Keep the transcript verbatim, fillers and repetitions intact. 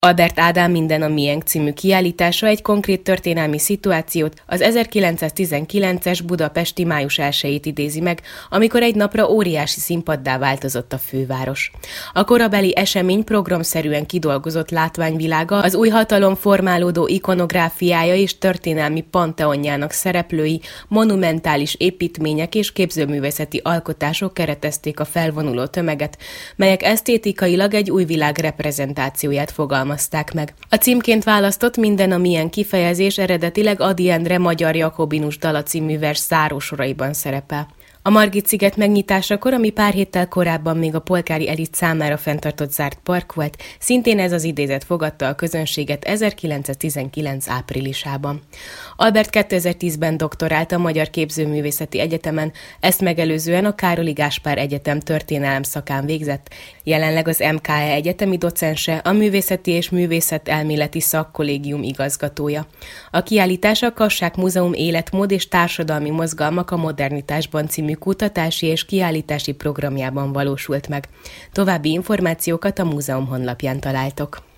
Albert Ádám Minden a miénk című kiállítása egy konkrét történelmi szituációt, az ezerkilencszáztizenkilences budapesti május elsejét idézi meg, amikor egy napra óriási színpaddá változott a főváros. A korabeli esemény programszerűen kidolgozott látványvilága, az új hatalom formálódó ikonográfiája és történelmi panteonjának szereplői, monumentális építmények és képzőművészeti alkotások keretezték a felvonuló tömeget, melyek esztétikailag egy új világ reprezentációját fogalmazták meg. A címként választott Minden a miénk kifejezés eredetileg Ady Endre Magyar Jakobinus dala című vers zárósoraiban szerepel. A Margit-sziget megnyitásakor, ami pár héttel korábban még a polgári elit számára fenntartott zárt park volt, szintén ez az idézet fogadta a közönséget ezerkilencszáztizenkilenc áprilisában. Albert kétezer-tízben doktorált a Magyar Képzőművészeti Egyetemen, ezt megelőzően a Károli Gáspár Egyetem történelem szakán végzett, jelenleg az em ká e egyetemi docense, a Művészeti és Művészetelméleti Szakkollégium igazgatója. A kiállítás a Kassák Múzeum Életmód és Társadalmi Mozgalmak a modernitásban című kutatási és kiállítási programjában valósult meg. További információkat a múzeum honlapján találtok.